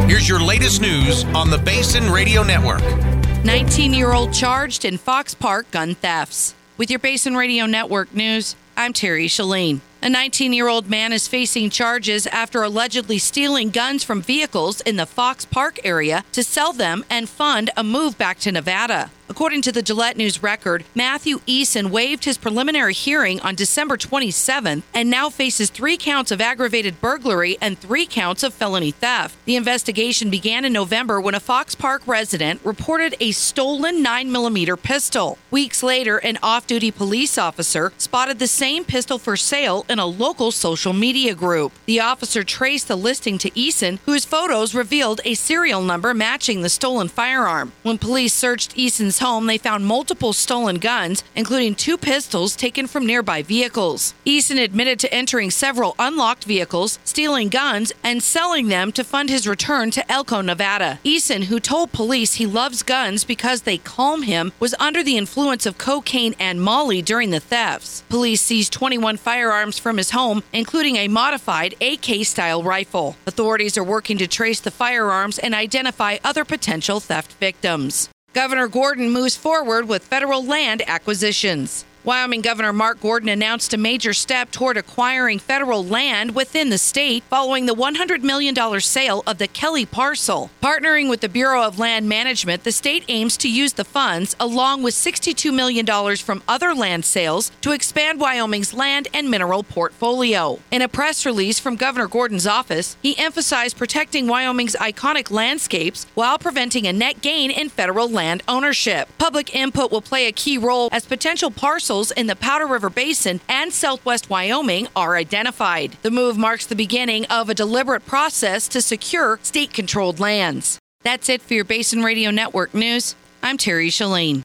Here's your latest news on the Basin Radio Network. 19-year-old charged in Fox Park gun thefts. With your Basin Radio Network news, I'm Terry Shalene. A 19-year-old man is facing charges after allegedly stealing guns from vehicles in the Fox Park area to sell them and fund a move back to Nevada. According to the Gillette News Record, Matthew Eason waived his preliminary hearing on December 27th and now faces 3 counts of aggravated burglary and 3 counts of felony theft. The investigation began in November when a Fox Park resident reported a stolen 9mm pistol. Weeks later, an off-duty police officer spotted the same pistol for sale in a local social media group. The officer traced the listing to Eason, whose photos revealed a serial number matching the stolen firearm. When police searched Eason's home, they found multiple stolen guns, including 2 pistols taken from nearby vehicles. Eason admitted to entering several unlocked vehicles, stealing guns, and selling them to fund his return to Elko, Nevada. Eason, who told police he loves guns because they calm him, was under the influence of cocaine and Molly during the thefts. Police seized 21 firearms from his home, including a modified AK-style rifle. Authorities are working to trace the firearms and identify other potential theft victims. Governor Gordon moves forward with federal land acquisitions. Wyoming Governor Mark Gordon announced a major step toward acquiring federal land within the state following the $100 million sale of the Kelly parcel. Partnering with the Bureau of Land Management, the state aims to use the funds, along with $62 million from other land sales, to expand Wyoming's land and mineral portfolio. In a press release from Governor Gordon's office, he emphasized protecting Wyoming's iconic landscapes while preventing a net gain in federal land ownership. Public input will play a key role as potential parcels in the Powder River Basin and southwest Wyoming are identified. The move marks the beginning of a deliberate process to secure state-controlled lands. That's it for your Basin Radio Network news. I'm Terry Shalene.